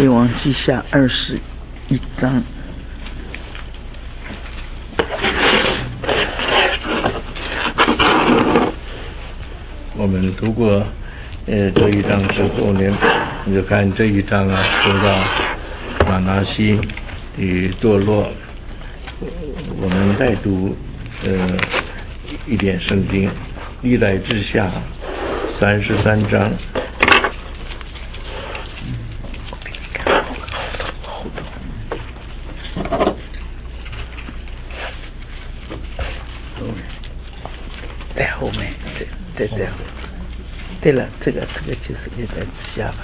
列王记下21章。 我们读过这一章之后呢，你就看这一章啊，说到马拿西的堕落。我们再读一点圣经，历代志下33章。 在后面，对，对了，这个就是历代志下吧。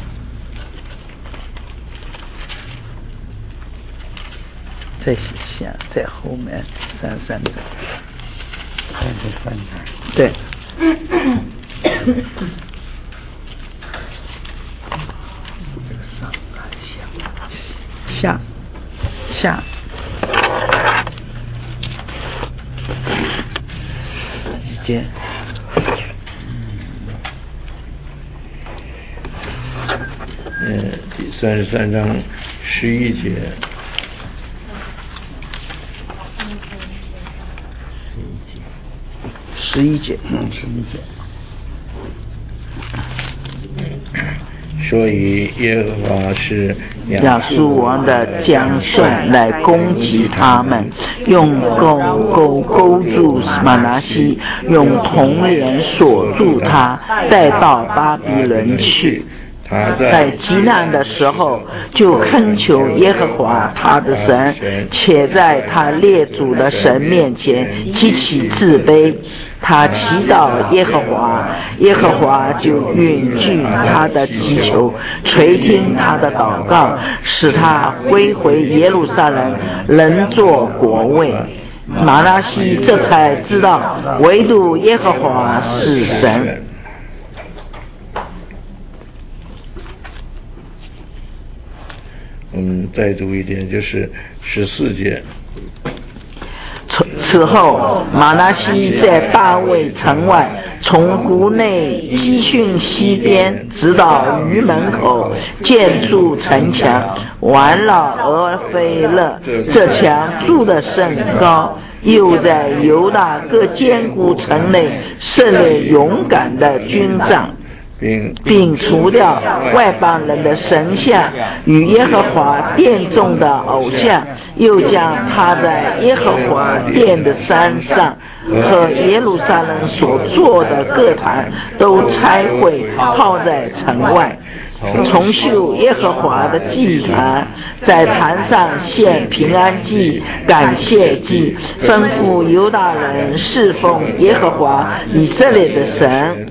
在下，在后面33章。33章。对。下。节。 第33章11节。 11节。 所以耶和华是亚述王的将帅来攻击他们，用钩住马拿西，用铜链锁住他，带到巴比伦去。在极难的时候，就恳求耶和华他的神，且在他列祖的神面前极其自卑。他祈祷耶和华，耶和华就允据他的祈求，垂听他的祷告，使他归回耶路撒冷，能做国位。马拿西这才知道，唯独耶和华是神。 再读一点，就是14节。 此后，马拿西在大卫城外，从谷内基训西边，直到鱼门口，建筑城墙，环绕俄斐勒。这墙筑得甚高，又在犹大各坚固城内设立勇敢的军帐，并除掉外邦人的神像与耶和华殿中的偶像，又将他在耶和华殿的山上和耶路撒冷所做的各坛都拆毁，抛在城外。重修耶和华的祭坛，在坛上献平安祭、感谢祭，吩咐犹大人侍奉耶和华以色列的神。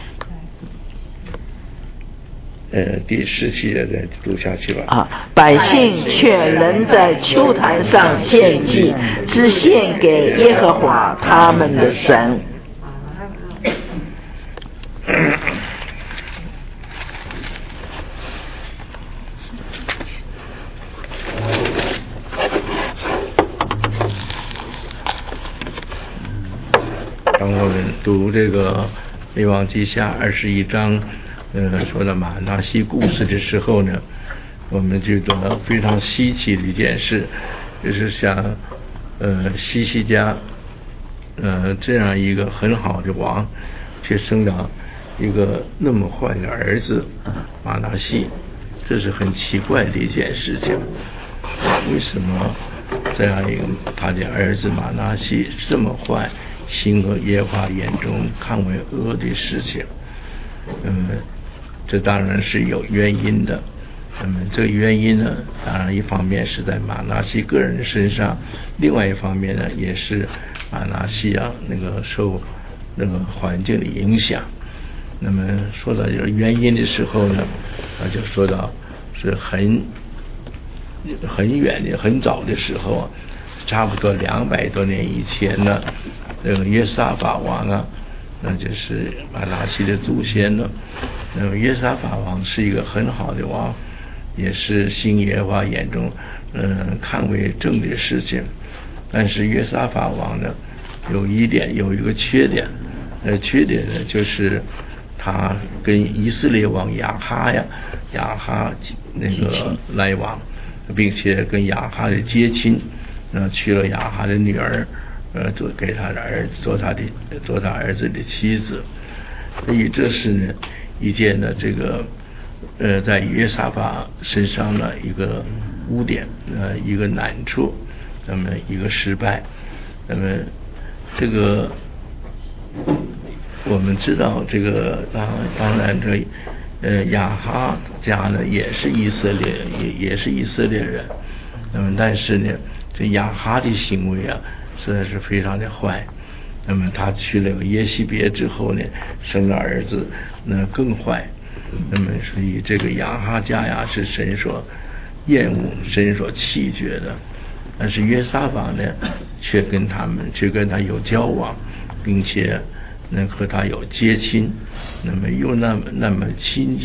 第17节再读下去吧。 百姓却仍在丘坛上献祭，只献给耶和华他们的神。 当我们读这个列王记下21章说到马拿西故事的时候呢，我们觉得非常稀奇的一件事，就是像西西家这样一个很好的王，却生了一个那么坏的儿子马拿西，这是很奇怪的一件事情。为什么这样一个他的儿子马拿西这么坏，行和耶和华眼中看为恶的事情？这当然是有原因的。那么这个原因呢，当然一方面是在马拿西个人身上，另外一方面呢，也是马拿西那个受那个环境的影响。那么说到这个原因的时候呢，他就说到是很远的、很早的时候，差不多200多年以前呢，这个约沙法王那就是马拿西的祖先了。那么约沙法王是一个很好的王，也是行耶和华眼中看为正的事情。但是约沙法王呢，有一个缺点，缺点呢就是他跟以色列王亚哈那个来往，并且跟亚哈的接亲，娶了亚哈的女儿，做给他的儿子做他儿子的妻子。所以这是呢一件呢这个在约沙法身上的一个污点，一个难处，那么一个失败。那么这个我们知道，这个当然这亚哈家呢也是以色列人，那么但是呢这亚哈的行为啊实在是非常的坏。那么他娶了个耶西别之后呢，生了儿子，那更坏。那么所以这个亚哈家呀是神所厌恶、神所弃绝的。但是约沙法呢，却跟他有交往，并且和他有接亲，那么又那么亲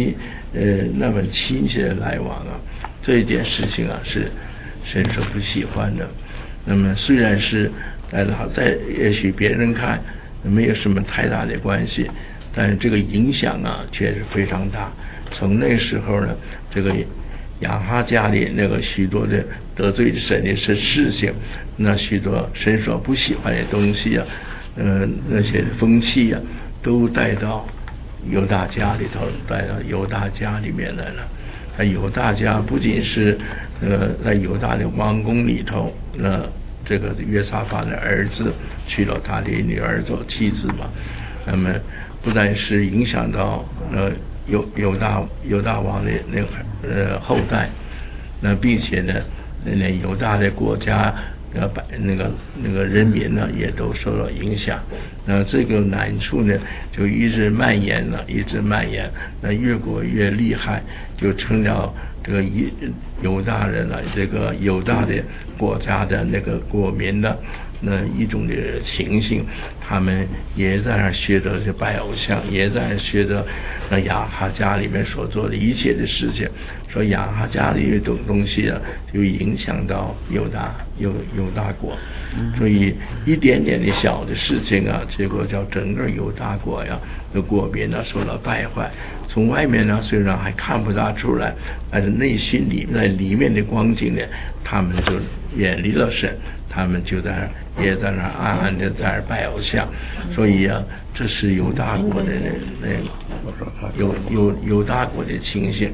切的来往啊，这一件事情啊是神所不喜欢的。那么虽然是在也许别人看没有什么太大的关系，但是这个影响啊却是非常大。从那时候呢，这个亚哈家里那个许多的得罪神的事情，那许多神所不喜欢的东西啊，那些风气啊，都带到犹大家里头，带到犹大家里面来了。在犹大家不仅是在犹大的王宫里头，这个约沙法的儿子娶了他的女儿做妻子嘛，那么不但是影响到犹大王的那个后代，那并且呢，那犹大的国家那个人民呢也都受到影响。那这个难处呢就一直蔓延，那越过越厉害，就成了这个犹大人了，这个犹大的国家的那个国民的那一种的情形，他们也在那学着这拜偶像，也在学着亚哈家里面所做的一切的事情。说亚哈家里的东西啊，就影响到犹大国，所以一点点的小的事情啊，结果叫整个犹大国呀的国民呢受了败坏。从外面呢虽然还看不大出来，但是内心里面的光景呢，他们就远离了神，他们就也在那暗暗的在那拜偶像。所以啊，这是犹大国的犹大国的情形。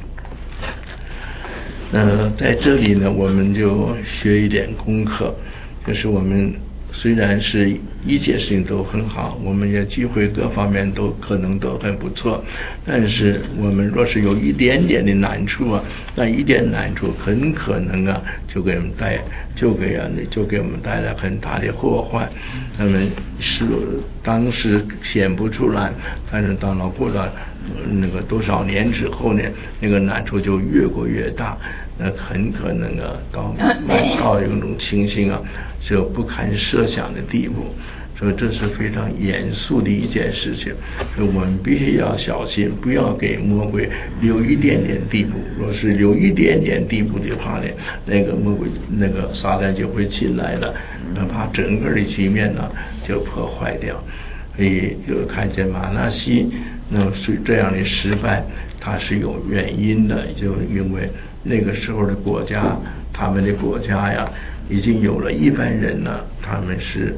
在这里呢，我们就学一点功课，就是我们虽然是一切事情都很好，我们也机会各方面都可能都很不错，但是我们若是有一点点的难处啊，那一点难处很可能啊就给我们带来很大的祸患。那么是当时显不出来，但是到了过了那个多少年之后呢，那个难处就越过越大，那很可能啊到一种情形啊，就不堪设想的地步。所以这是非常严肃的一件事情，所以我们必须要小心，不要给魔鬼留一点点地步。若是留一点点地步的话呢，那个魔鬼那个撒旦就会进来了，那把整个的局面呢就破坏掉。所以就看见马拿西那是这样的失败，它是有原因的，就因为那个时候的国家，他们的国家呀，已经有了一般人呢，他们是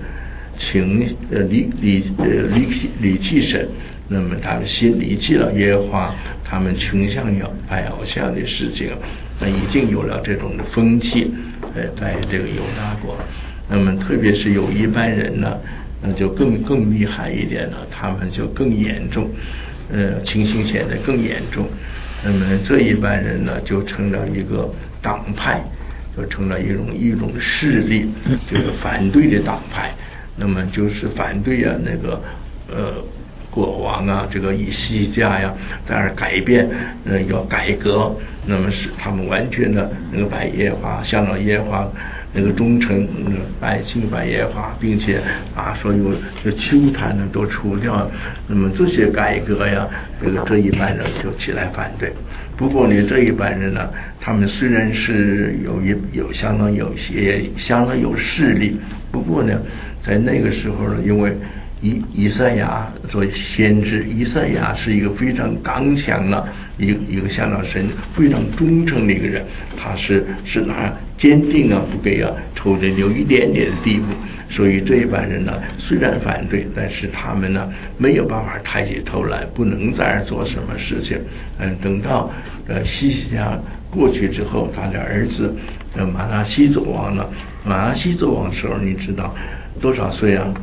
离弃神，那么他们心离弃了耶和华，他们倾向要拜偶像的事情，那已经有了这种的风气，在这个犹大国。那么特别是有一般人呢，那就更厉害一点了，他们就更严重，情形显得更严重。那么这一般人呢，就成了一个党派，就成了一种势力，就是反对的党派。那么就是反对啊那个国王啊，这个以西家呀，在那改变，要改革，那么使他们完全的那个拜耶和华，向着耶和华那个忠诚，敬拜耶和华，并且把所有的邱坛呢都除掉。那么这些改革呀，这一般人就起来反对。不过呢，这一般人呢，他们虽然是有相当有势力，不过呢，在那个时候呢，因为以赛亚做先知，以赛亚是一个非常刚强的一个向到神非常忠诚的一个人，他是那坚定啊，不给仇敌留一点点的地步。所以这一般人呢，虽然反对，但是他们呢没有办法抬起头来，不能再做什么事情。等到西西家过去之后，他的儿子马拿西做王了。马拿西做王的时候，你知道多少岁啊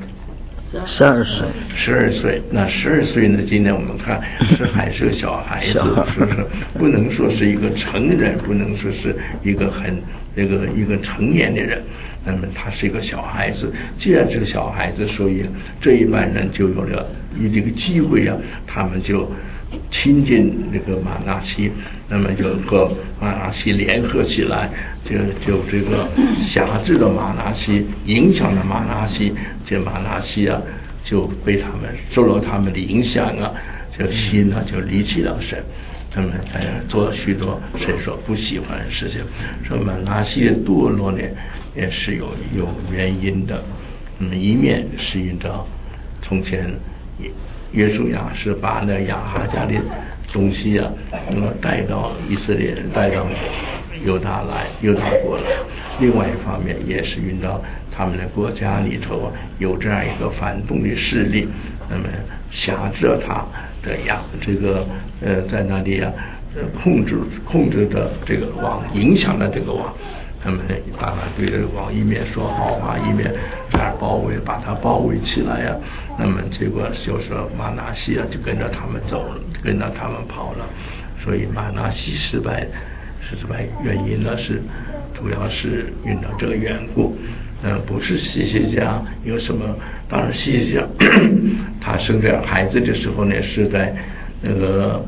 ？12岁。 12岁。那12岁呢？今天我们看还是个小孩子，是不是？不能说是一个成人，不能说是一个一个成年的人。那么他是一个小孩子，既然是个小孩子，所以这一般人就有了这个机会啊，他们就亲近这个马拿西，那么就和马拿西联合起来，就这个辖制了马拿西，影响了马拿西，这马拿西啊就被他们受了他们的影响啊，这心呢就离弃了神。他们做了许多神所不喜欢的事情，说马拿西的堕落呢也是有原因的。一面是因着从前约书亚是把那亚哈家的东西啊，带到以色列，带到犹大国来。另外一方面也是因着他们的国家里头有这样一个反动的势力，那么辖制他的这个在那里控制的这个王，影响了这个王。他们当然对这个王一面说好话，一面把他包围起来呀。那么结果就是马拿西就跟着他们走了，跟着他们跑了。所以马拿西失败原因呢主要是因着这个缘故。不是西西家有什么？当然西西家他生这孩子的时候呢，是在那个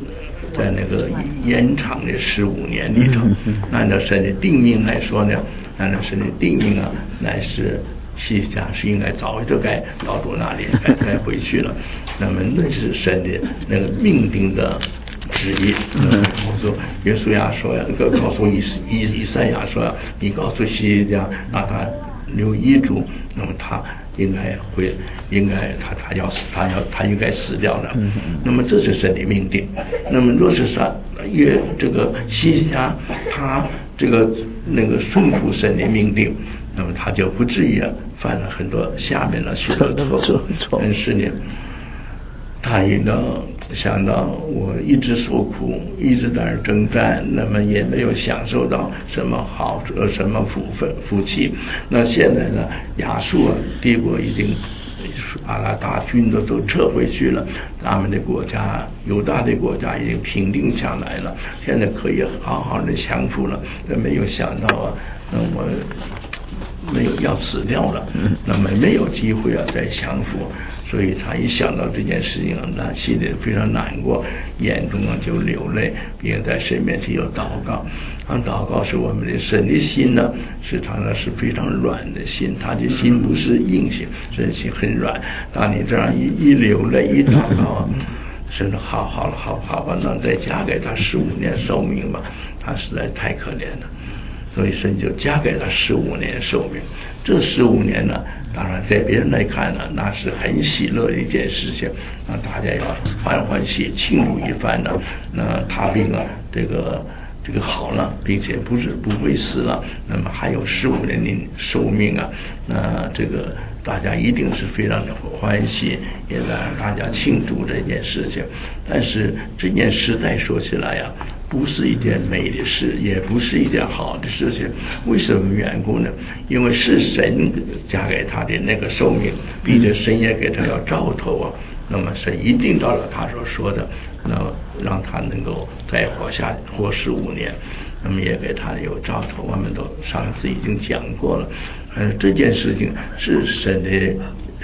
延长的15年里头，按照神的定命来说呢，按照神的定命啊，乃是西西家是应该早就该到那里该回去了。那么那是神的那个命定的旨意。约书亚说呀，告诉以赛亚说，你告诉西西家让他留遗嘱，那么他应该他应该死掉了。那么这是神的命定。那么若是这个西西家他那个顺服神的命定，那么他就不至于犯了很多下面的许多错。但是呢，他也能想到我一直受苦，一直在这征战，那么也没有享受到什么好什么福气。那现在呢，亚述帝国已经把那大军都撤回去了，他们的国家犹大的国家已经平定下来了，现在可以好好的享福了。没有想到我没有要死掉了，那么没有机会再享福。所以他一想到这件事情那心里非常难过，眼中就流泪，并在神面前有祷告。祷告是我们的神的心呢，是他那是非常软的心，他的心不是硬心，神心很软。当你这样一流泪一祷告，神说好吧，那再加给他15年寿命吧，他实在太可怜了。所以神就加给他15年寿命。这15年呢，当然在别人来看呢，那是很喜乐的一件事情，大家要欢喜庆祝一番呢。那他病这个好了，并且不会死了，那么还有15年的寿命啊，那这个大家一定是非常的欢喜，也让大家庆祝这件事情。但是这件事再说起来呀，不是一件美的事，也不是一件好的事情。为什么缘故呢？因为是神加给他的那个寿命，并且神也给他要兆头啊。那么神一定到了他所说的，那让他能够再活15年，那么也给他有兆头。我们都上次已经讲过了。这件事情是神的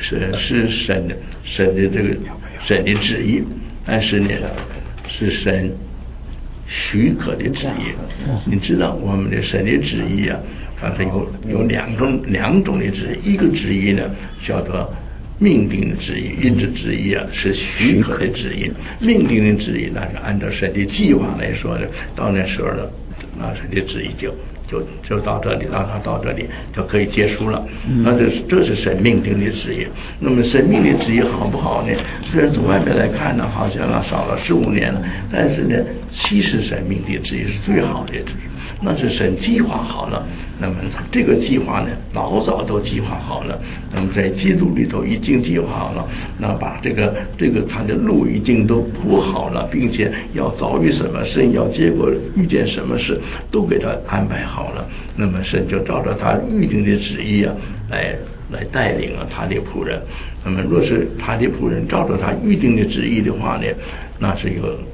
这个神的旨意，但是呢是神许可的旨意。你知道我们的神的旨意啊，它有两种的旨意。一个旨意呢叫做命定的旨意，一种旨意是许可的旨意。命定的旨意那是按照神的计划来说的，到那时候呢，那神的旨意就到这里，让他到这里就可以结束了。那这是神命定的旨意。那么神命的旨意好不好呢？虽然从外面来看呢，好像少了15年了，但是呢，其实神命的旨意是最好的旨意。那是神计划好了，那么这个计划呢，老早都计划好了。那么在基督里头已经计划好了，那把这个他的路已经都铺好了，并且要遭遇什么神要结果遇见什么事，都给他安排好了。那么神就照着他预定的旨意啊，来带领了他的仆人。那么若是他的仆人照着他预定的旨意的话呢，那是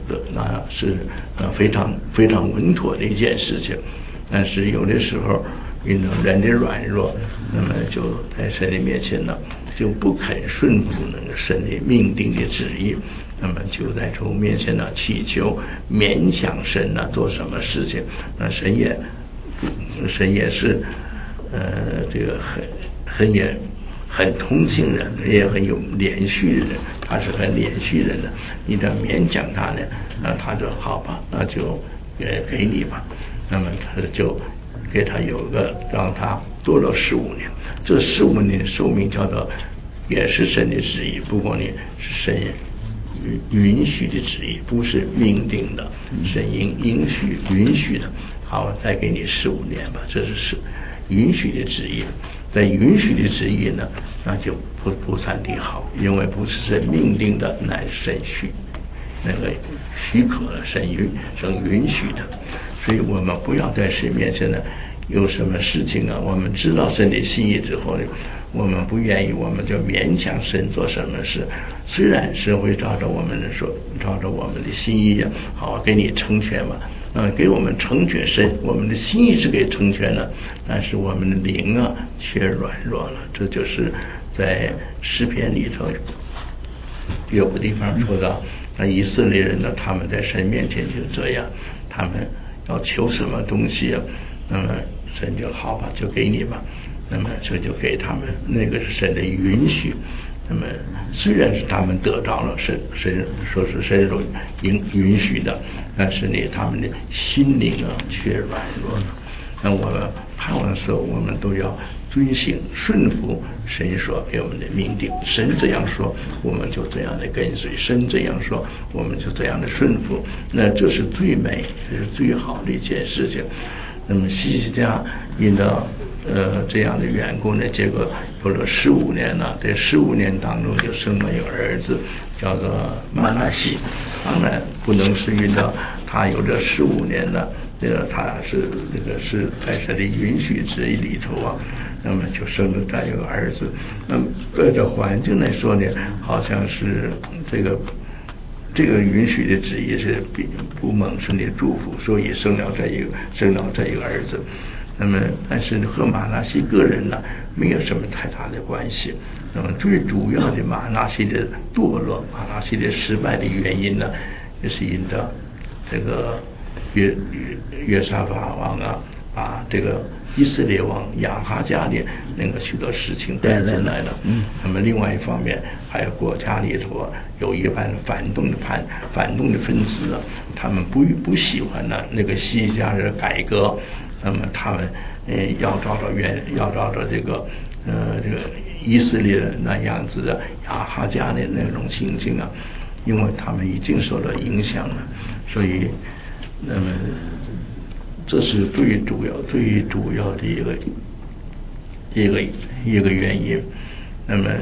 非常非常稳妥的一件事情。但是有的时候因为人的软弱，那么就在神的面前呢，就不肯顺服那个神的命定的旨意，那么就在主面前呢祈求，勉强神呢做什么事情。那神也是这个很同情人，也很有连续的人，他是很连续人的。你得勉强他呢，那他就好吧，那就给你吧。那么他就给他让他多了15年。这15年的寿命叫做也是神的旨意，不过呢是神允许的旨意，不是命定的，神允许的。好，再给你15年吧，这是允许的旨意。在允许的旨意呢，那就不算的好，因为不是神命定的，乃是神许可了，神允许的。所以我们不要在神面前呢有什么事情啊，我们知道神的心意之后呢，我们不愿意，我们就勉强神做什么事。虽然神会照着我们的心意啊，好给你成全嘛，给我们成全，神我们的心意是给成全了，但是我们的灵啊却软弱了。这就是在诗篇里头有个地方说到，那以色列人呢，他们在神面前就这样，他们要求什么东西啊，那么神就好吧，就给你吧。那么这就给他们，那个是神的允许。那么虽然是他们得着了神说是神所允许的，但是呢，他们的心灵啊却软弱了。那我们盼望的时候，我们都要遵行顺服神所给我们的命定。神这样说，我们就这样的跟随；神这样说，我们就这样的顺服。那这是最美，这是最好的一件事情。那么西西家因着这样的缘故呢，结果有了15年了，在15年当中就生了一个儿子，叫做玛拿西。当然不能是因着他有这15年了，他是在神的允许旨意里头啊，那么就生了这样一个儿子。那么在这环境来说呢，好像是这个允许的旨意是不蒙神的祝福，所以生了这一个儿子。那么但是和玛拿西个人呢没有什么太大的关系。那么最主要的玛拿西的堕落，玛拿西的失败的原因呢，也是因着这个约沙法王啊，把这个以色列王亚哈家的那个许多事情带进来了。那么另外一方面，还有国家里头有一般反动的分子啊，他们不喜欢呢那个西家的改革。那么他们要照着这个以色列那样子的亚哈家的那种情形啊，因为他们已经受到影响了，所以那么这是最主要的一个原因。那么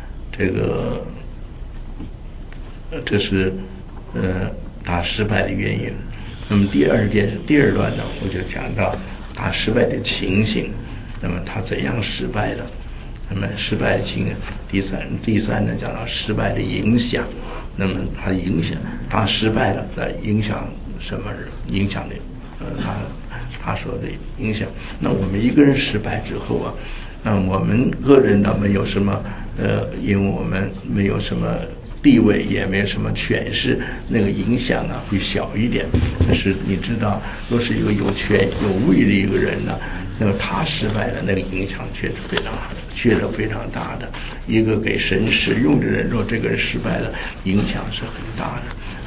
这是他失败的原因。那么第二段呢，我就讲到他失败的情形。那么他怎样失败的？那么失败的情形，第三呢讲到失败的影响。那么他失败了，在影响什么人？影响的他说的影响。那我们一个人失败之后啊，那我们个人呢没有什么因为我们没有什么地位，也没有什么权势，那个影响啊会小一点。但是你知道，若是一个有权有位的一个人呢，那么他失败了，那个影响确实非常大的。一个给神使用的人，若这个人失败了，影响是很大的。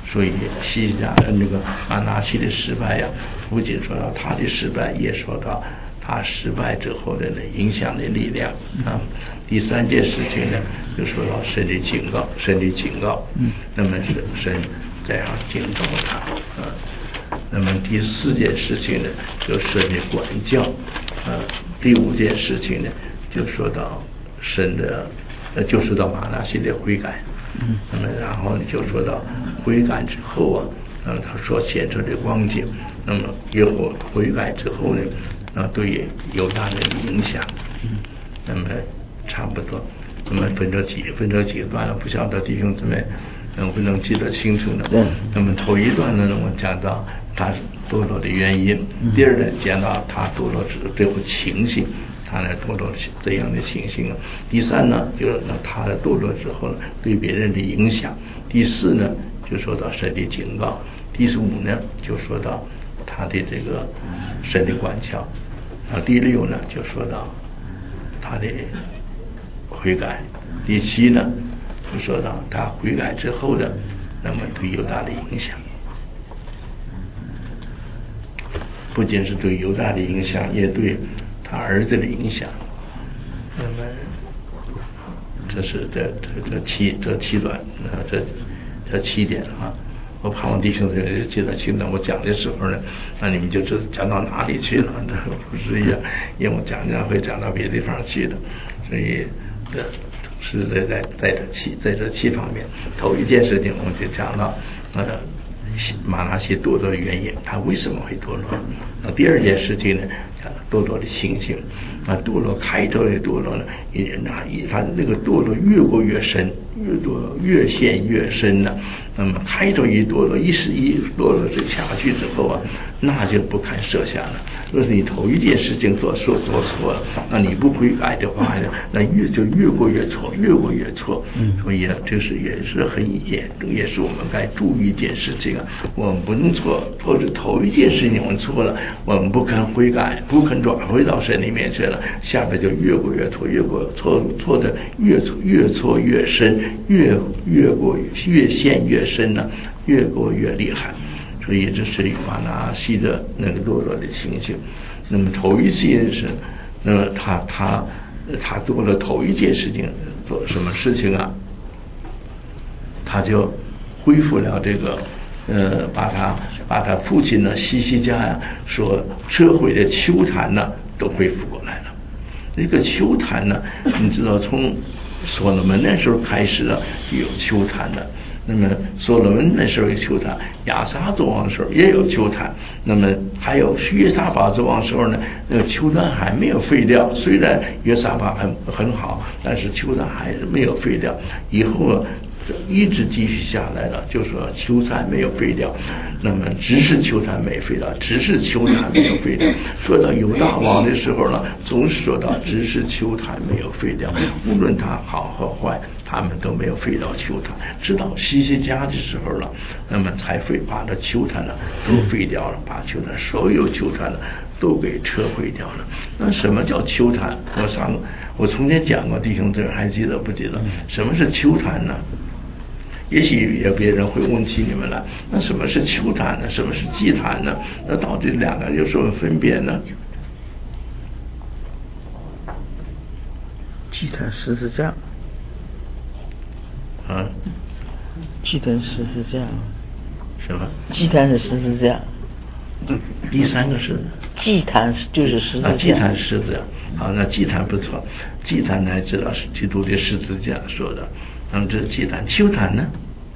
所以西家那个马拿西的失败呀，不仅说到他的失败，也说到他失败之后的影响的力量啊。第三件事情呢，就说到神的警告，那么是神这样警告他啊。那么第四件事情呢，就神的管教啊。第五件事情呢，就说到神的，就说到马拿西的悔改。那么然后呢，就说到悔改之后啊，他所显出的光景，那么以后悔改之后呢，对犹大人的影响，那么差不多，那么分成几个段了，不晓得弟兄姊妹能不能记得清楚呢？那么头一段呢，我讲到他堕落的原因，第二呢讲到他堕落这个情形。他呢堕落这样的情形啊。第三呢，就是他的堕落之后呢，对别人的影响。第四呢，就说到神的警告。第五呢，就说到他的这个神的管教。第六呢，就说到他的悔改。第七呢，就说到他悔改之后的那么对犹大的影响。不仅是对犹大的影响，也对他儿子的影响。那么这是这七段这7点啊。我盼望弟兄姊妹记得清楚，我讲的时候呢，那你们就知道讲到哪里去了。这不是一样，因为我讲会讲到别的地方去的，所以这是在这七方面。头一件事情我们就讲到马拿西堕落的原因，他为什么会堕落？第二件事情呢，讲堕落的情形。堕落开头的堕落呢，他那个堕落越过越深，越陷越深了。那么开头一堕落，一堕落这下去之后啊，那就不堪设想了。若是你头一件事情做错了，那你不悔改的话呢，那越过越错。所以这是也是很严重，也是我们该注意一件事情啊。我们不能错，或者头一件事情我们错了，我们不肯悔改，不肯转回到神里面去了，下边就越过越错，错的越错越深，越陷越深呢，越过越厉害。所以这是马拿西的那个堕落的情形。那么头一件事，那么他做了头一件事情，做什么事情啊？他就恢复了这个把他父亲呢西家呀所撤回的丘坛呢都恢复过来了。这个丘坛呢，你知道从所罗门那时候开始了就有丘坛的。那么所罗门那时候有丘坛，亚撒做王的时候也有丘坛，那么还有约沙法做王的时候呢，那个丘坛还没有废掉。虽然约沙法很好，但是丘坛还是没有废掉。以后一直继续下来了，就说丘坛没有废掉，那么只是丘坛没废掉，只是丘坛没有废掉。说到犹大王的时候呢，总是说到只是丘坛没有废掉，无论他好和坏，他们都没有废掉丘坛。直到西家的时候了，那么才会把这丘坛呢都废掉了，把丘坛所有丘坛呢都给撤回掉了。那什么叫丘坛？我从前讲过，弟兄姊妹还记得不记得？什么是丘坛呢？也许有别人会问起你们来，那什么是丘坛呢？什么是祭坛呢？那到底两个有什么分别呢？ 祭坛十字架啊？ 祭坛十字架什么？ 祭坛是十字架。 第三个是祭坛就是十字架。 祭坛十字架。好，那祭坛不错，祭坛还知道是基督的十字架说的。那么这是祭坛，丘坛呢？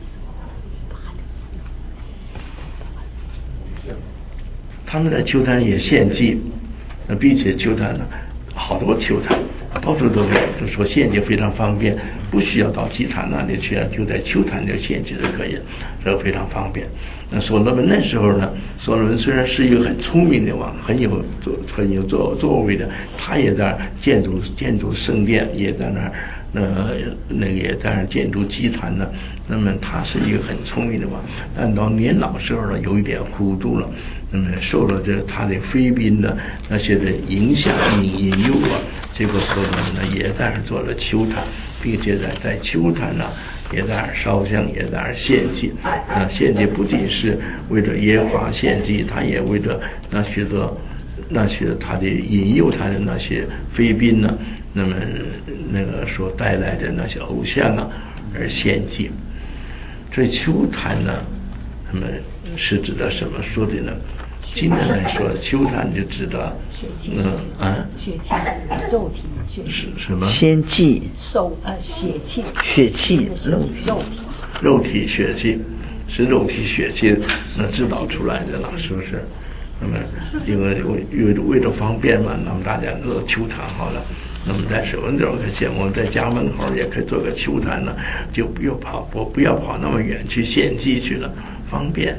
他们在丘坛也献祭，并且丘坛呢，好多丘坛，到处都有，就说献祭非常方便，不需要到祭坛那里去，就在丘坛里献祭就可以，这个非常方便。那所罗门那时候呢，所罗门虽然是一个很聪明的王，很有作为的，他也在建筑圣殿，也在那儿。那个也在那建筑祭坛呢。那么他是一个很聪明的王，但到年老时候呢，有一点糊涂了。那么受了他的妃嫔的那些的影响引诱啊，结果所罗门呢也在那做了丘坛。 并且在秋坛呢，也在那儿烧香，也在那儿献祭。献祭不仅是为了耶和华献祭，他也为了那些他的引诱他的那些妃嫔呢，那么那个所带来的那些偶像啊而献祭。这秋坛呢，那么是指的什么说的呢？今天来说，秋坛就指的血气，肉体， 是什么？ 献祭，血气， 肉体血气，是肉体血气制造出来的了，是不是？那么因为了方便嘛，那么大家都秋坛好了。那么在水文州可见，我们在家门口也可以做个秋坛呢，就不要跑那么远去献祭去了，方便。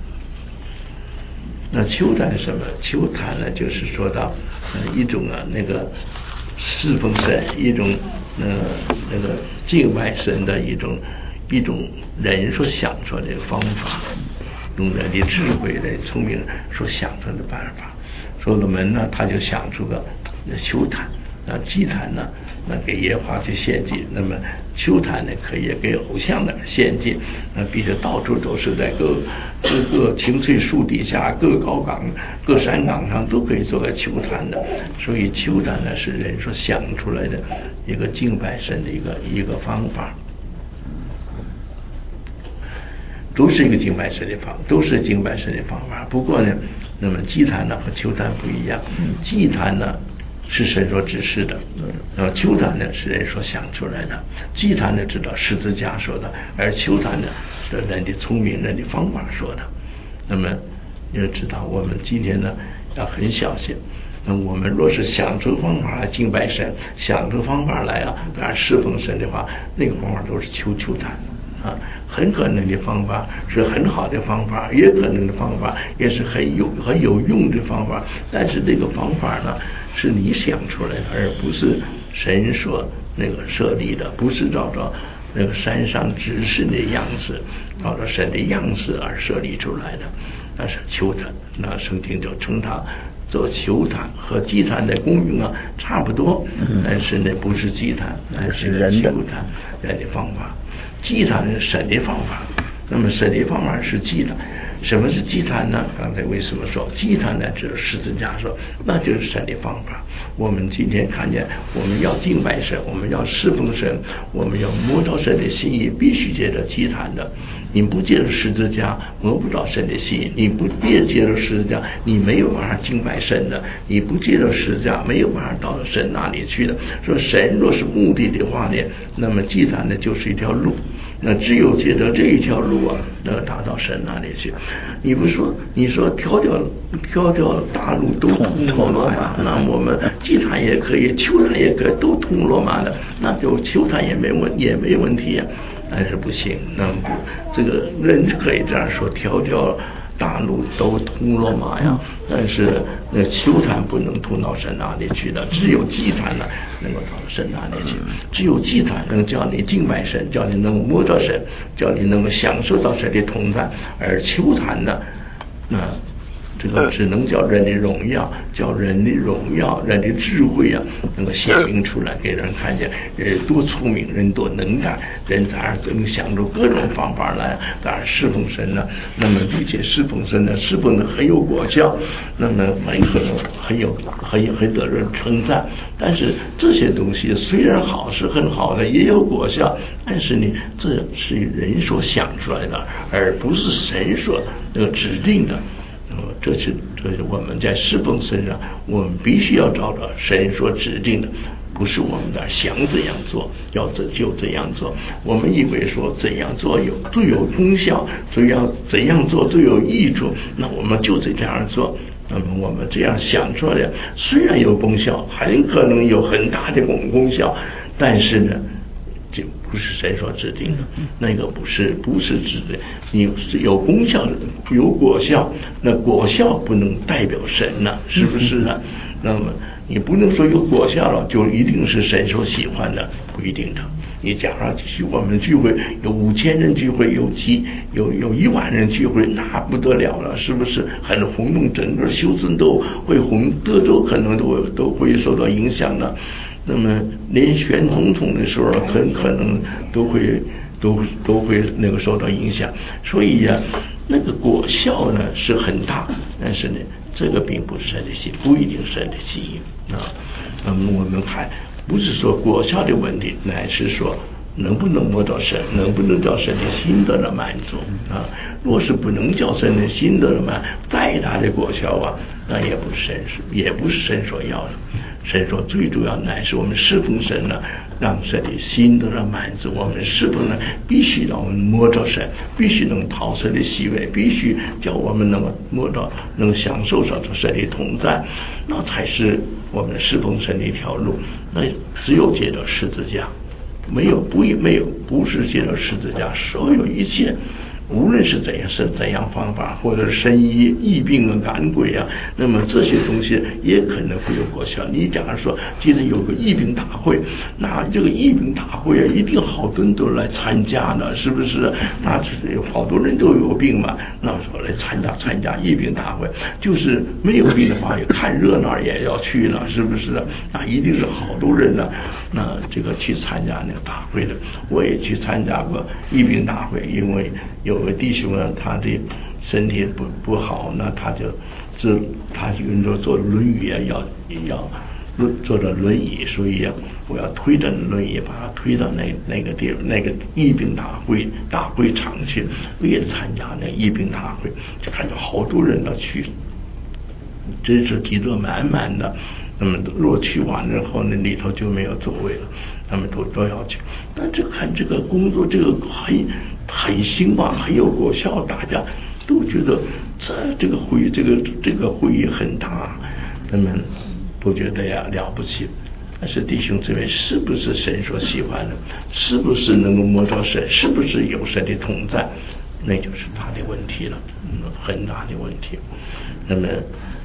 那秋坛什么？秋坛呢，就是说到一种那个侍奉神，一种那个敬拜神的一种人所想出来的方法，用人的智慧、人聪明所想出来的办法。所罗门呢，他就想出个秋坛。祭坛呢，那给耶和华去献祭；那么秋坛呢，可以给偶像的献祭。并且到处都是在各个青翠树底下、各高岗、各山岗上都可以做个秋坛的。所以秋坛呢，是人所想出来的一个敬拜神的一个方法，都是一个敬拜神的方法。不过呢，那么祭坛呢和秋坛不一样，祭坛呢是神所指示的，秋坛呢是人所想出来的。祭坛呢知道十字架说的，而秋坛呢是人的聪明、人的方法说的。那么要知道，我们今天呢要很小心。那我们若是想出方法来敬拜神，想出方法来侍奉神的话，那个方法都是秋坛。很可能的方法是很好的方法，也可能的方法也是很有用的方法，但是这个方法呢是你想出来的，而不是神所那个设立的，不是照着那个山上指示的样式，照着神的样式而设立出来的。那是秋坛，那圣经就称它做秋坛，和祭坛的功用差不多，但是呢不是祭坛，那是秋坛人的方法。祭坛是神的方法，那么神的方法是祭坛。什么是祭坛呢？刚才为什么说祭坛呢？只有十字架说，那就是神的方法。我们今天看见，我们要敬拜神，我们要侍奉神，我们要摸到神的心意，必须借着祭坛的。你不借着十字架摸不到神的心意，你不借着十字架，你没有办法敬拜神的，你不借着十字架没有办法到神那里去的。说神若是目的的话呢，那么祭坛呢就是一条路，那只有借着这一条路能达到神那里去。你不说，你说条大路都通罗马，那我们祭坛也可以，秋坛也可以，都通罗马的，那就秋坛也没问题呀。但是不行，那这个人可以这样说，条大路都通罗马呀，但是那秋坛不能通到神那里去的，只有祭坛呢能够到神那里去，只有祭坛能叫你敬拜神，叫你能够摸到神，叫你能够享受到神的同在，而秋坛呢，那这个只能叫人的荣耀，人的智慧能够显明出来，给人看见人多聪明，人多能干，人咋能想出各种方法来，咋侍奉神呢？那么并且侍奉神呢，侍奉的很有果效，那么很可能很得人称赞。但是这些东西虽然好，是很好的，也有果效，但是呢，这是人所想出来的，而不是神所指定的。这是我们在侍奉身上，我们必须要照着神所指定的，不是我们的想怎样做，就怎样做。我们以为说怎样做最有功效，怎样做最有益处，那我们就这样做。那么我们这样想出来的，虽然有功效，很可能有很大的功效，但是呢，这不是神所指定的，那个不是指的。你是有功效的，有果效，那果效不能代表神呐，是不是啊？那么你不能说有果效了就一定是神所喜欢的，不一定的。你假如我们聚会有5000人聚会，有1万人聚会，那不得了了，是不是很轰动？整个休斯顿都会德州可能都会受到影响的。 那么连选总统的时候很可能都会那个受到影响，所以呀，那个果效呢是很大，但是呢，这个并不是神的心，不一定是神的心意啊。那么我们还不是说果效的问题，乃是说能不能摸到神，能不能叫神的心得了满足啊？若是不能叫神的心得了满，再大的果效啊，那也不是神所要的。神说最主要乃是我们侍奉神呢，让神的心得了满足。我们侍奉呢，必须让我们摸着神，必须能讨神的喜悦，必须叫我们能够摸到，能享受到神的同在，那才是我们侍奉神的一条路。那只有借着十字架，不是借着十字架，所有一切。无论是怎样方法，或者是神医疫病啊、赶鬼啊，那么这些东西也可能会有果效。你假如说今天有个疫病大会，那这个疫病大会啊，一定好多人都来参加呢，是不是？那有好多人都有病嘛，那说来参加疫病大会，就是没有病的话，也看热闹也要去了，是不是？那一定是好多人呢，那这个去参加那个大会的。我也去参加过疫病大会，因为有个弟兄啊，他的身体不好，那他就用着坐轮椅啊，要坐着轮椅，所以啊，我要推着轮椅把他推到那个疫病大会场去，为了参加那疫病大会，就看到好多人都去，真是挤得满满的。那么若去完之后呢，里头就没有座位了，他们都要去。但看这个工作，这个很兴旺，很有果效，大家都觉得这个会议很大，他们都觉得呀了不起。但是弟兄姊妹，是不是神所喜欢的？是不是能够摸到神？是不是有神的同在？那就是他的问题了，很大的问题。那么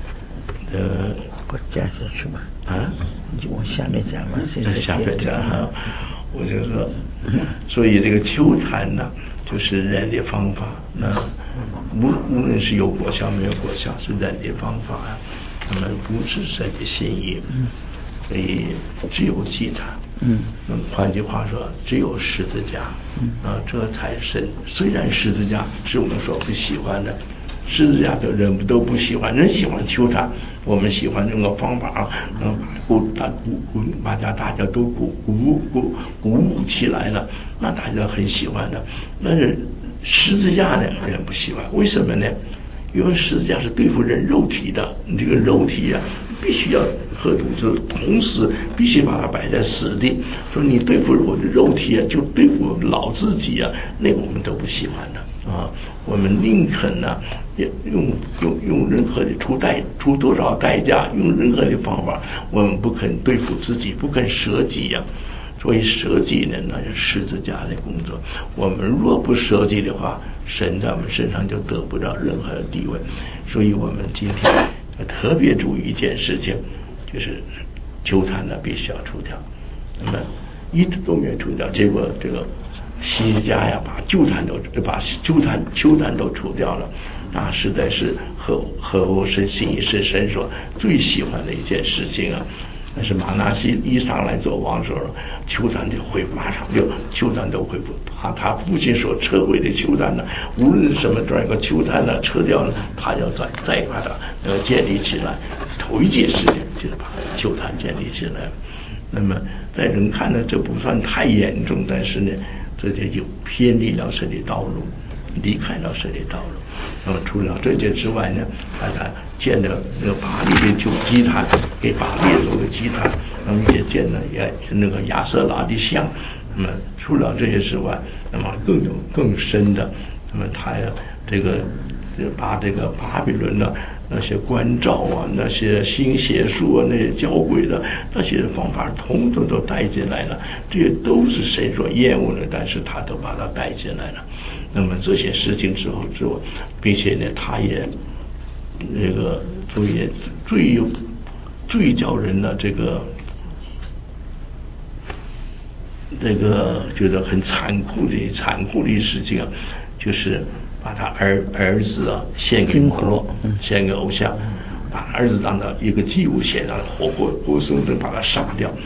我讲下去吧。 啊， 你就往下面讲吧。 下面讲哈，我就说，所以这个秋坛呢，就是人的方法。那无论是有果效没有果效，是人的方法啊。那么不是神的心意，所以只有祭坛。那么换句话说，只有十字架。这才是虽然十字架是我们所不喜欢的。十字架的人都不喜欢，人喜欢秋坛，我们喜欢这个方法啊，把大家都鼓舞起来了，那大家很喜欢的。但是十字架呢，人不喜欢，为什么呢？因为十字架是对付人肉体的，你这个肉体啊，必须要和肚子同时必须把它摆在死地。说你对付我的肉体啊，就对付我老自己啊，那个我们都不喜欢的啊。我们宁肯呢，也用任何的出多少代价，用任何的方法，我们不肯对付自己，不肯舍己呀。所以舍己呢，那是十字架的工作。我们若不舍己的话，神在我们身上就得不到任何的地位。所以我们今天要特别注意一件事情，就是秋坛呢必须要除掉。那么一直都没有除掉，结果这个西家呀把秋坛都除掉了，那实在是合乎神心意，是神所最喜欢的一件事情啊。但是马拿西一上来做王时候，丘坛就会马上就丘坛都恢复，把他父亲所撤回的丘坛呢，无论什么这个丘坛呢撤掉了，他要再把它建立起来。头一件事情就是把丘坛建立起来。那么在人看呢，这不算太严重，但是呢，这就偏离了神的道路，离开了神的道路。那么除了这些之外呢，大家建了那个巴黎的祭坛，给巴黎做个祭坛，那么也建了那个亚瑟拉的像。那么除了这些之外，那么更深的，那么他呀把这个巴比伦的那些关照啊，那些新邪术啊，那些教鬼的那些方法，统统都带进来了。这些都是神所厌恶的，但是他都把它带进来了。那么这些事情之后，并且呢，他也那个最叫人的这个觉得很残酷的事情啊，就是把他儿子啊献给摩洛，献给偶像，把儿子当成一个祭物献上，活生生把他杀掉。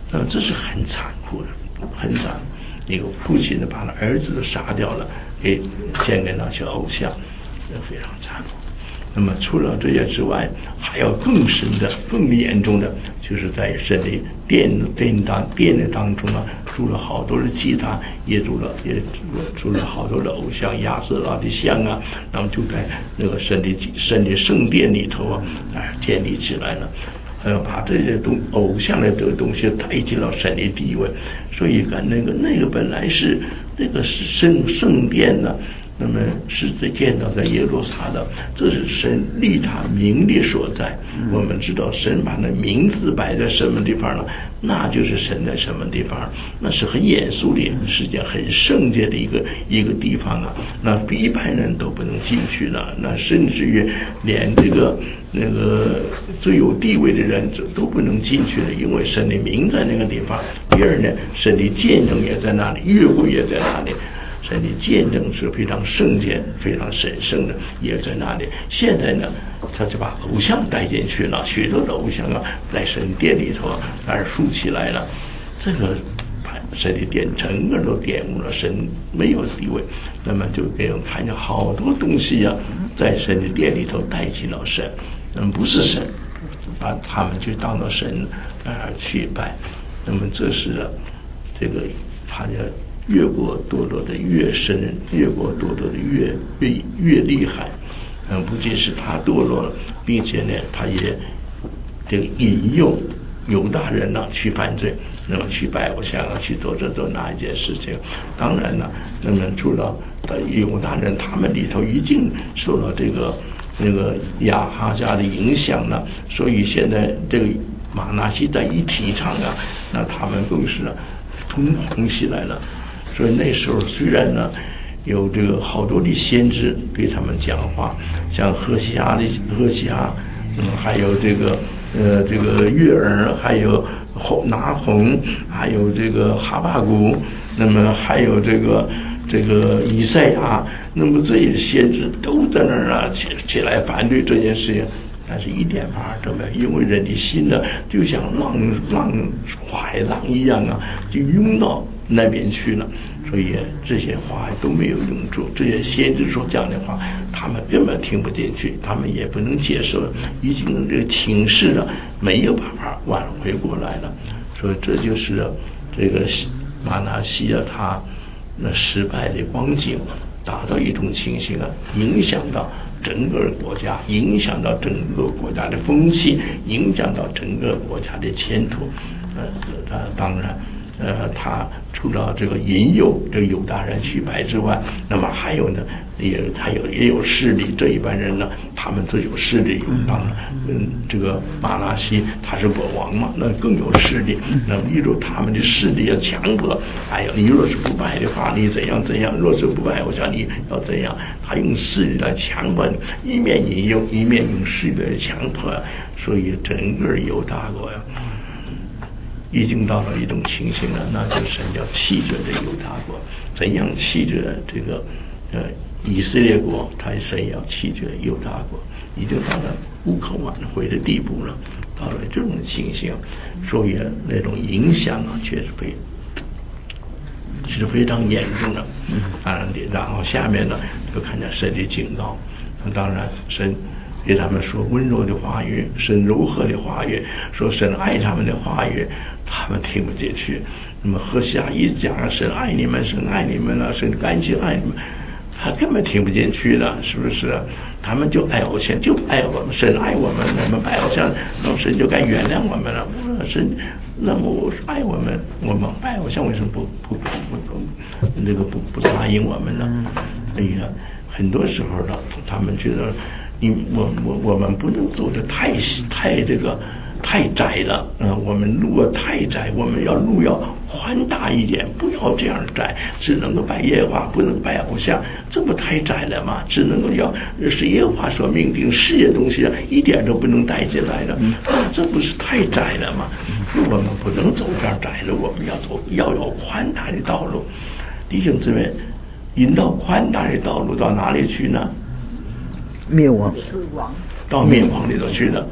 这是很残酷的，很残酷。一个父亲呢，把他儿子都杀掉了，给献给那些偶像，非常残酷。那么除了这些之外，还有更深的、更严重的，就是在神的殿当中啊，筑了好多的祭坛，也筑了好多的偶像、亚瑟拉的像啊，然后就在那个神的圣殿里头啊，建立起来了。把这些偶像的这个东西带进了神的地位，所以看那个本来是那个圣殿呢。那么是见到在耶路撒冷，这是神立他名的所在。我们知道神把那名字摆在什么地方呢？那就是神在什么地方，那是很严肃的，是件很圣洁的一个地方啊。那一般人都不能进去了，那甚至于连那个最有地位的人都不能进去了，因为神的名在那个地方。第二呢，神的见证也在那里，约会也在那里。神的见证是非常圣洁、非常神圣的，也在那里。现在呢，他就把偶像带进去了，许多的偶像啊，在神殿里头竖起来了。这个把神的殿整个都玷污了，神没有地位。那么就给人看见好多东西啊，在神的殿里头带进了神，不是神，把他们就当了神去拜。那么这是这个他的。越过堕落的越深，越过堕落的越厉害。不仅是他堕落了，并且呢，他也这个引诱犹大人呢去犯罪，那么去拜偶像啊，去做那一件事情。当然了，那么除了犹大人，他们里头已经受到那个亚哈家的影响了，所以现在这个马拿西在一提倡啊，那他们更是疯狂起来了。所以那时候虽然呢有这个好多的先知给他们讲话，像何西阿，还有这个约尔，还有拿鸿，还有这个哈巴谷，那么还有这个以赛亚，那么这些先知都在那儿起来反对这件事情。但是一点法都没有，因为人的心呢，就像海浪一样啊，就涌到那边去了。所以这些话都没有用处，这些先知所讲的话，他们根本听不进去，他们也不能接受，已经这个情势了，没有办法挽回过来了。所以这就是这个马拿西啊，他那失败的光景，达到一种情形啊，影响到整个国家，影响到整个国家的风气，影响到整个国家的前途。当然，他除了这个引诱这个犹大人去拜之外，那么还有呢，也有势力。这一般人呢，他们都有势力。当然，这个马拿西他是国王嘛，那更有势力。那么一路他们的势力要强迫，你若是不拜的话，你怎样怎样；若是不拜，我想你要怎样。他用势力来强迫，一面引诱，一面用势力来强迫。所以整个犹大国呀，已经到了一种情形了，那就是神要弃绝这犹大国。怎样弃绝这个以色列国？他神要弃绝犹大国，已经到了无可挽回的地步了，到了这种情形，所以那种影响啊，确实是非常严重的。然后下面呢，就看见神的警告。当然，神给他们说温柔的话语，神柔和的话语，说神爱他们的话语，他们听不进去。那么何西阿一讲神爱你们，神爱你们了，神甘心爱你们，他根本听不进去了，是不是？他们就爱偶像，就爱我们，神爱我们，我们拜偶像，那么神就该原谅我们了。神那么爱我们，我们拜偶像为什么不答应我们呢？哎呀，很多时候呢，他们觉得我们不能走得太窄了，我们路太窄，我们路要宽大一点，不要这样窄，只能够拜耶和华，不能拜偶像，这不太窄了吗？只能够是耶和华所命定，世界东西一点都不能带进来的，这不是太窄了吗？我们不能走这样窄路，我们要有宽大的道路。弟兄姊妹，引到宽大的道路到哪里去呢？ 灭亡， 到灭亡里头去了。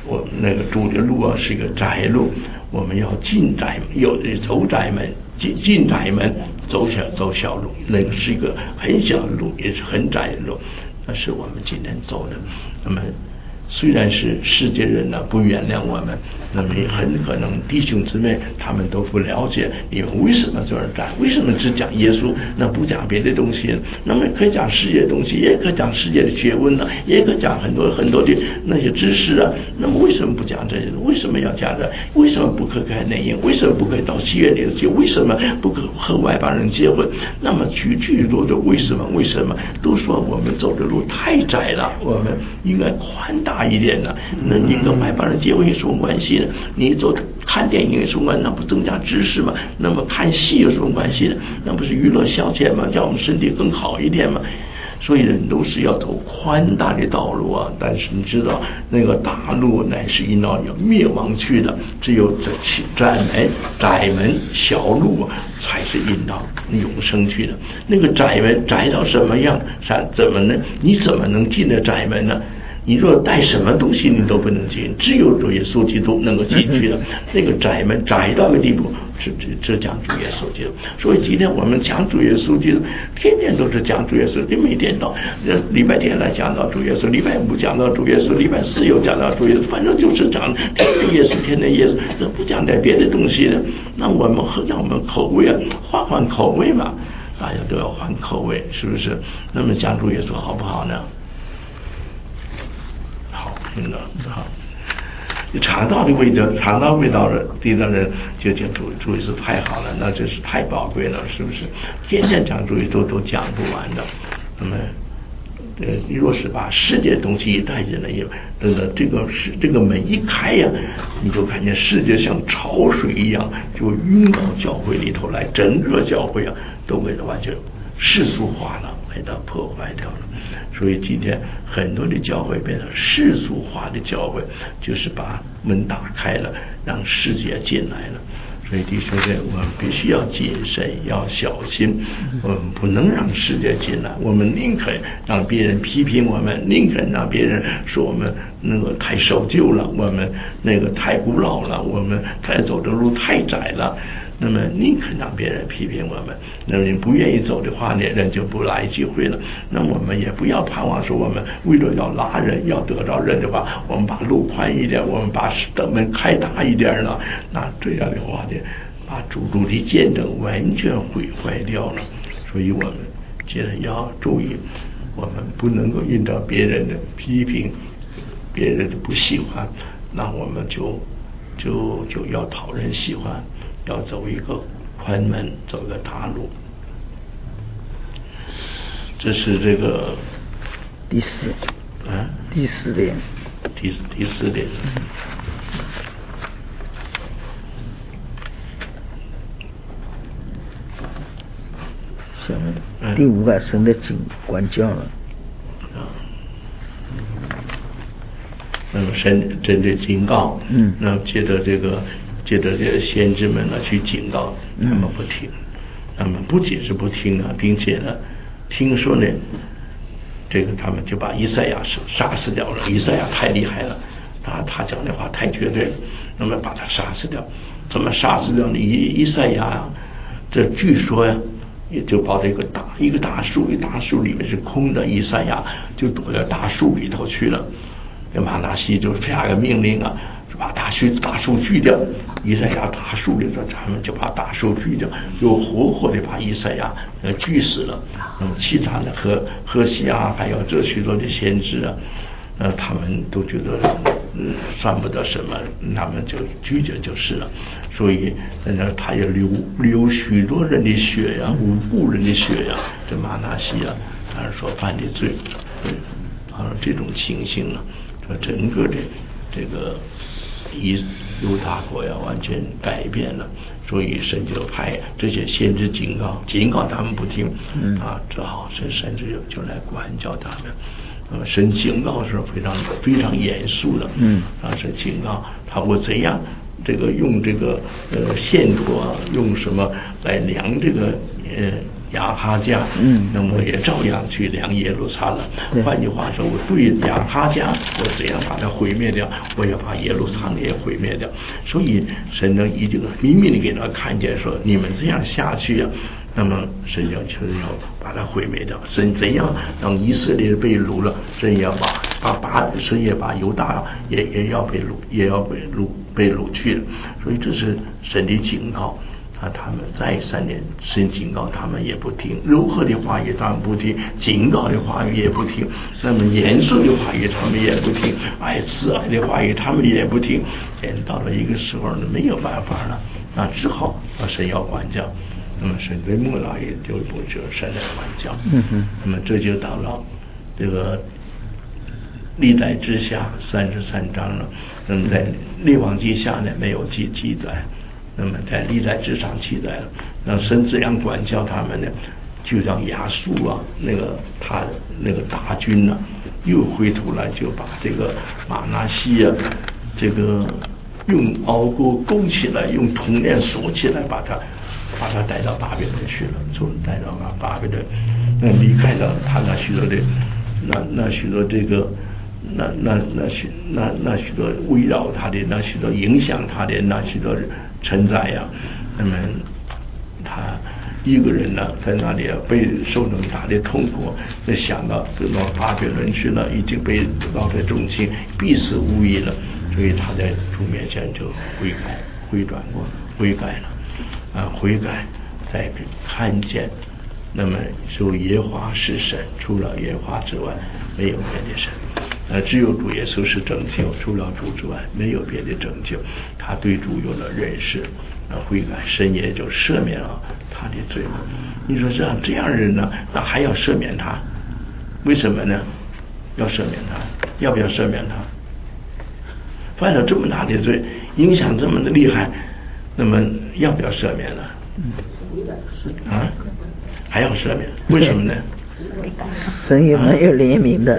我那个主的路啊是一个窄路，我们要进窄门，有的走窄门，进窄门，走小路，那个是一个很小的路，也是很窄的路，那是我们今天走的。那么虽然是世界人呢不原谅我们，那么也很可能弟兄姊妹他们都不了解你们为什么这样干，为什么只讲耶稣，那不讲别的东西？那么可以讲世界的东西，也可以讲世界的学问呢，也可以讲很多的那些知识啊。那么为什么不讲这些？为什么要讲这？为什么不可以开内营？为什么不可以到戏院里去？为什么不可和外邦人结婚？那么许多的为什么都说我们走的路太窄了，我们应该宽大一点呢？那你跟外邦人结婚有什么关系呢？你看电影有什么关系？那不增加知识吗？那么看戏有什么关系呢？那不是娱乐消遣吗？叫我们身体更好一点吗？所以人都是要走宽大的道路啊，但是你知道那个大路乃是引导要灭亡去的，只有这窄门小路才是引导永生去的。那个窄门窄到什么样？怎么呢？你怎么能进的窄门呢？你若带什么东西你都不能进，只有主耶稣基督能够进去的。那个窄门窄到个地步，只讲主耶稣基督。所以今天我们讲主耶稣基督，天天都是讲主耶稣，你每天到礼拜天来讲到主耶稣，礼拜五讲到主耶稣，礼拜四又讲到主耶稣，反正就是讲天天耶稣，天天耶稣，这不讲点别的东西的。那我们让我们口味换口味嘛，大家都要换口味，是不是？那么讲主耶稣好不好呢？听到好，尝到味道的地的人就讲主耶稣太好了，那真是太宝贵了，是不是？天天讲主耶稣都讲不完的。那么你若是把世界东西一带进来，这个门一开呀，你就看见世界像潮水一样就涌到教会里头来，整个教会啊都给它完全世俗化了，给它破坏掉了。所以今天很多的教会变成世俗化的教会，就是把门打开了，让世界进来了。所以弟兄们，我们必须要谨慎，要小心，我们不能让世界进来。我们宁可让别人批评我们，宁可让别人说我们那个太守旧了，我们那个太古老了，我们走的路太窄了。那么宁可让别人批评我们，那么你不愿意走的话呢，人就不来聚会了。那我们也不要盼望说我们为了要拉人，要得到人的话，我们把路宽一点，我们把门开大一点了，那这样的话呢，把主的见证完全毁坏掉了。所以我们现在要注意，我们不能够遇到别人的批评，别人的不喜欢，那我们就要讨人喜欢，要走一个宽门，走个大路。这是这个第四点。 第四点。 下面第五个神的管教了。 那么神针对警告，那借着这些先知们呢去警告，他们不听，他们不仅是不听啊，并且呢，听说呢，这个他们就把以赛亚杀死掉了。以赛亚太厉害了，他讲的话太绝对了，那么把他杀死掉。怎么杀死掉呢？以赛亚这据说呀，也就把这个一个大树里面是空的，以赛亚就躲在大树里头去了。马拿西就下个命令啊，把大树锯掉。以赛亚大树里头，他们就把大树锯掉，就活的把以赛亚锯死了。那么其他的何西阿还有这许多的先知啊，他们都觉得算不得什么，他们就拒绝就是了。所以他也流许多人的血呀，无辜人的血呀。这马拿西啊，他是说犯的罪，这种情形呢，整个的这个犹大国呀完全改变了。所以神就派这些先知警告他们不听，只好神就来管教他们。神警告是非常严肃的，神警告他我怎样这个用这个线砣啊，用什么来量这个亚哈家，那么也照样去量耶路撒冷。换句话说，我对亚哈家，我怎样把它毁灭掉，我要把耶路撒冷也毁灭掉。所以神呢已经明明的给他看见说，你们这样下去啊，那么神要就是要把它毁灭掉。神怎样让以色列被掳了，神也要神也把犹大也要被掳，也要被掳去了。所以这是神的警告。他们再3年，神警告他们也不听，柔和的话语他们不听，警告的话语也不听，那么严肃的话语他们也不听，慈爱的话语他们也不听。到了一个时候呢，没有办法了，那只好神要管教。那么神对末老也就不就神来管教。那么这就到了这个历代之下33章了。那么在列王记下呢没有记载。那么在历代之上记载了，那神这样管教他们呢，就让亚述啊，他那个大军呢，又回头来就把这个马拿西啊，这个用凹钩起来，用铜链锁起来，把他带到巴比伦去了，就带到巴比伦，离开了他那许多的那许多这个。那许多围绕他的，那许多影响他的，那许多存在呀。那么他一个人呢，在那里被受那么大的痛苦，就想到到巴比伦去了，已经被老在重刑，必死无疑了。所以他在主面前就悔改了，悔改，再看见。那么说耶和华是神，除了耶和华之外没有别的神，只有主耶稣是拯救，除了主之外没有别的拯救。他对主有了认识，悔改，神也就赦免了他的罪。你说这样人呢，那还要赦免他？为什么呢？要赦免他？要不要赦免他？犯了这么大的罪，影响这么的厉害，那么要不要赦免呢？还要赦免？为什么呢？ 神也蛮有怜悯的。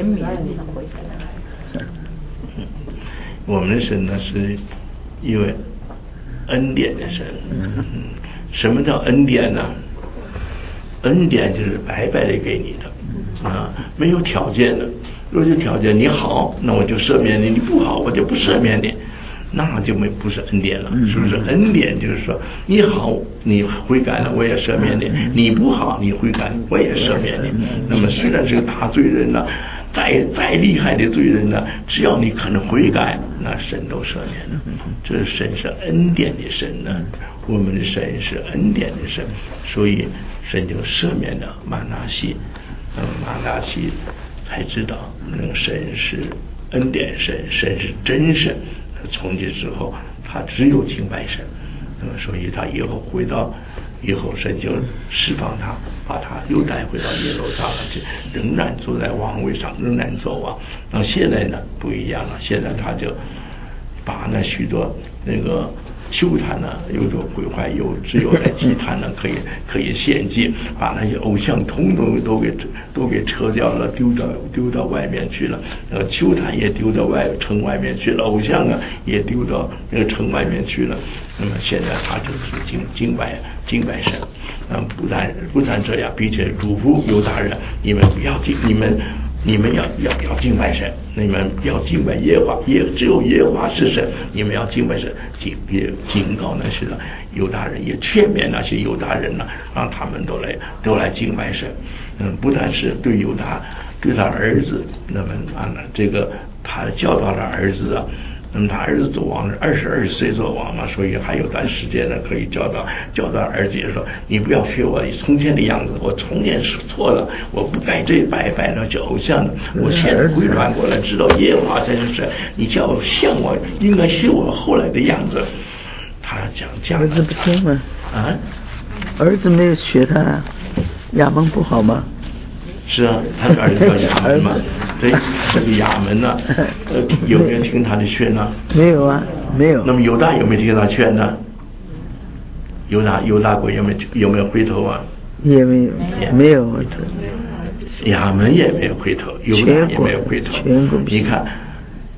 我们的神呢是一位恩典的神。什么叫恩典呢？恩典就是白白的给你的没有条件的。如果有条件，你好，那我就赦免你；你不好，我就不赦免你。那就不是恩典了，是不是？恩典就是说，你好，你悔改了，我也赦免你；你不好，你悔改，我也赦免你。那么虽然是个大罪人呢，再厉害的罪人呢，只要你肯悔改，那神都赦免了。这神是恩典的神呢，我们的神是恩典的神，所以神就赦免了马拿西。马拿西才知道，神是恩典神，神是真神。从今之后，他只有敬拜神，所以他以后回到以后，神就释放他，把他又带回到耶路撒冷去，仍然坐在王位上，仍然做王。那现在呢不一样了，现在他就把那许多那个丘坛呢，有所毁坏，只有在祭坛呢可以献祭，把那些偶像统统都给撤掉了，丢到外面去了。丘坛也丢到城外面去了，偶像呢也丢到那个城外面去了。那么现在他就是敬拜神。不但这样，并且嘱咐犹大人，你们不要你们要敬拜神，你们要敬拜耶和华，只有耶和华是神，你们要敬拜神。警告那些犹大人，也劝勉那些犹大人呢，让他们都来敬拜神。不但是对他儿子，那么这个他教导了儿子啊。那么他儿子做王，22岁做王嘛，所以还有段时间呢，可以教导儿子，也说你不要学我从前的样子，我从前是错了，我不该这拜那些偶像的，我现在回转过来，知道耶和华才是神，你叫我像我，应该学我后来的样子。他讲儿子不听吗？儿子没有学他，亚门不好吗？ 是啊，他的儿子叫亚门嘛，对，这个亚门呢，有没有听他的劝呢？ 没有啊，没有。 那么犹大有没有听他劝呢？犹大国有没有回头啊？ 也没有回头。 亚门也没有回头，犹大也没有回头。你看，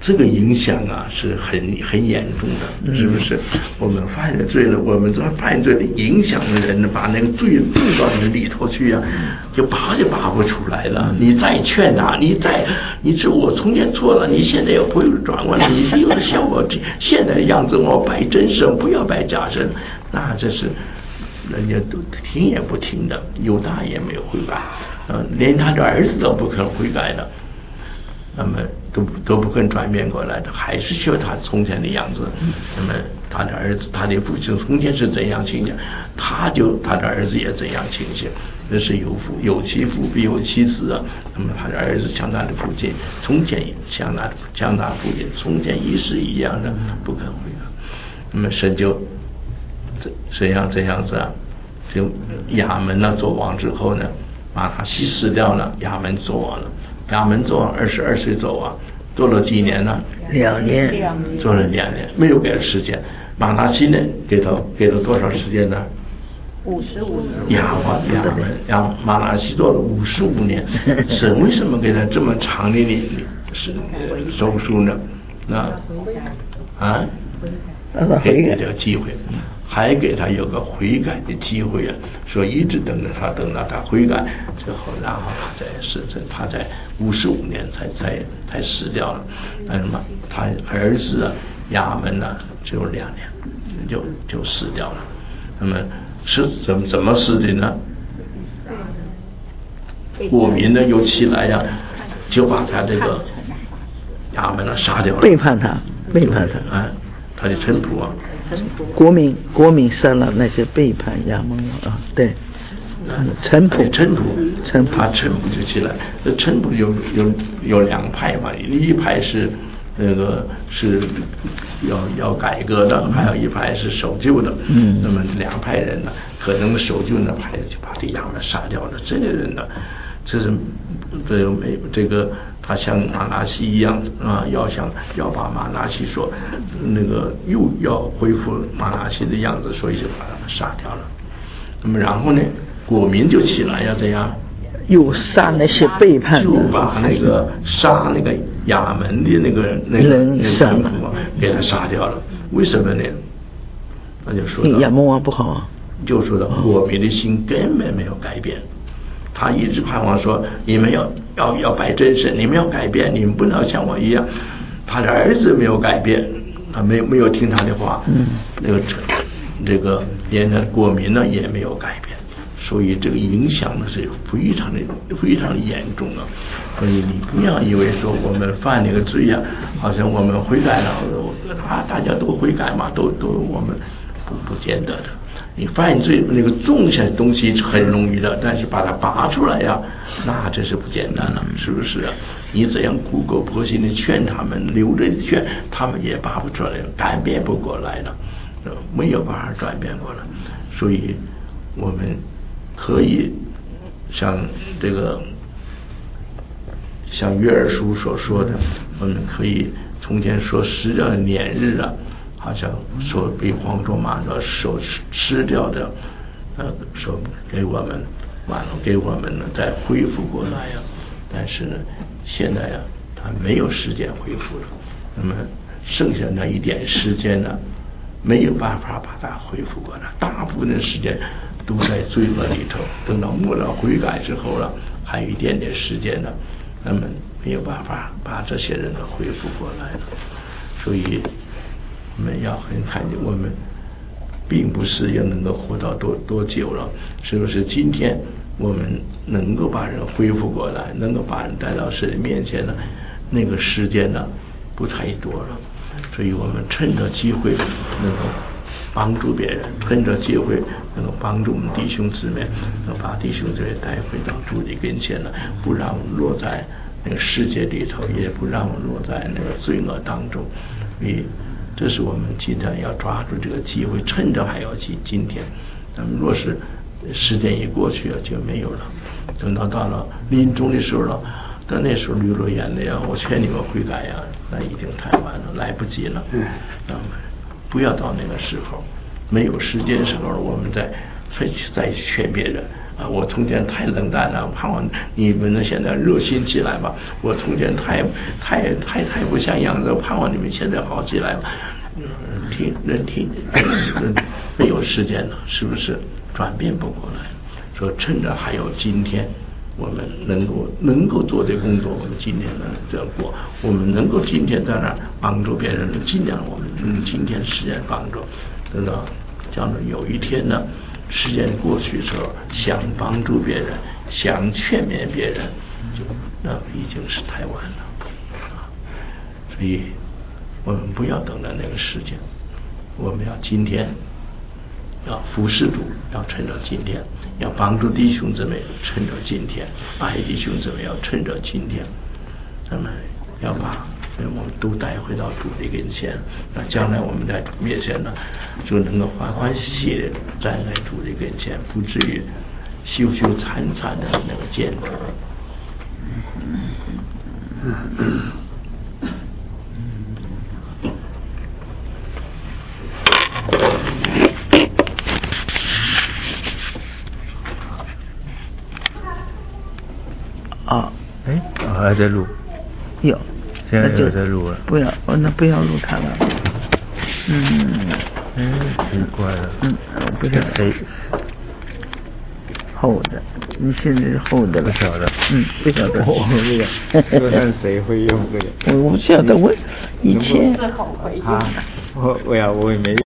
这个影响啊是很严重的，是不是？我们犯了罪了，我们这犯罪的影响的人呢，把那个罪种到你里头去啊，就拔不出来了。你再劝他，你说我从前错了，你现在又不会转过来，你又像我现在的样子，我拜真神，不要拜假神，那这是人家都听也不听的，犹大也没有悔改，连他的儿子都不肯悔改的。那么都不肯转变过来的，还是学他从前的样子。那么他的儿子，他的父亲从前是怎样倾向，他的儿子也怎样倾向。这是有其父必有其子啊。那么他的儿子像他的父亲，从前像他父亲从前也是一样的，不肯悔改。那么神就这样子啊，就亚门呢做王之后呢，马哈西死掉了，亚门做王了。亚门做王22岁做王，做了几年呢？2年，做了2年，没有给他时间。马拿西呢，给了多少时间呢？55年。马拿西做了55年，神为什么给他这么长的手术呢？给这个机会，还给他有个悔改的机会啊！说一直等到他悔改之后，然后他在55年才死掉了。那什么，他儿子啊亚门呢，只有2年就死掉了。那么是怎么死的呢？国民呢又起来呀，就把他这个亚门呢杀掉了， 背叛他啊！他的臣仆啊， 国民杀了那些背叛亚门啊，对，臣仆他臣仆就起来。臣仆有2派嘛，一派是那个是要改革的，还有一派是守旧的。那么2派人呢，可能守旧那派就把这亚门杀掉了。这个人呢，这个他像马拿西一样啊，要把马拿西说那个又要恢复马拿西的样子，所以就把他杀掉了。那么然后呢，国民就起来要这样， 又杀那些背叛的， 就把那个杀那个亚门的那个臣仆给他杀掉了。为什么呢？那就说亚门王不好啊， 就说的国民的心根本没有改变。他一直盼望说，你们要拜真神，你们要改变，你们不能像我一样。他的儿子没有改变，他没有听他的话。这个连他国民呢也没有改变，所以这个影响呢是非常的严重的。所以你不要以为说我们犯那个罪呀，好像我们悔改了，大家都悔改嘛，都我们不见得的。你犯罪那个种下的东西很容易的，但是把它拔出来呀，那这是不简单了，是不是啊？你怎样苦口婆心的劝他们，留着劝他们也拔不出来，改变不过来了，没有办法转变过来。所以我们可以像约珥书所说的，我们可以从前说10的年日啊，好像说被黄种马所吃掉的，说给我们完了，给我们呢再恢复过来呀。但是呢，现在呀，他没有时间恢复了。那么剩下那一点时间呢，没有办法把它恢复过来。大部分的时间都在罪恶里头。等到末了悔改之后了，还有一点点时间呢，那么没有办法把这些人呢恢复过来了。所以我们要很看见，我们并不是要能够活到多久了，是不是？今天我们能够把人恢复过来，能够把人带到神面前呢，那个时间呢不太多了。所以我们趁着机会能够帮助别人，趁着机会能够帮助我们弟兄姊妹，能把弟兄姊妹带回到主的跟前了，不让落在那个世界里头，也不让落在那个罪恶当中。所以这是我们今天要抓住这个机会，趁着还要今天。那么若是时间一过去了就没有了，等到了临终的时候了，到那时候流落眼泪啊，我劝你们悔改呀，那已经太晚了，来不及了。那么不要到那个时候，没有时间的时候，我们再劝别人， 我从前太冷淡了，盼望你们呢现在热心起来吧。我从前太不像样子，盼望你们现在好起来吧。人没有时间了，是不是转变不过来？说趁着还有今天，我们能够做的工作，我们今天呢这样过，我们能够今天在那儿帮助别人，尽量我们今天时间帮助，等到将来有一天呢，时间过去之后，想帮助别人，想劝勉别人，就那已经是太晚了啊！所以我们不要等到那个时间，我们要今天要服侍主，要趁着今天，要帮助弟兄姊妹，趁着今天，爱弟兄姊妹要趁着今天，咱们要把我们都带回到主的跟前，那将来我们在主面前呢，就能够欢欢喜喜的站在主的跟前，不至于羞羞惭惭的那个见主。 还在录， 有， 现在就在录了。 不要，那不要录它了。 奇怪了。 不晓得。 谁？ 厚的，你现在是厚的了。 不晓得。 不晓得。 这个，看谁会用这个。 我不晓得，我以前。 我也没。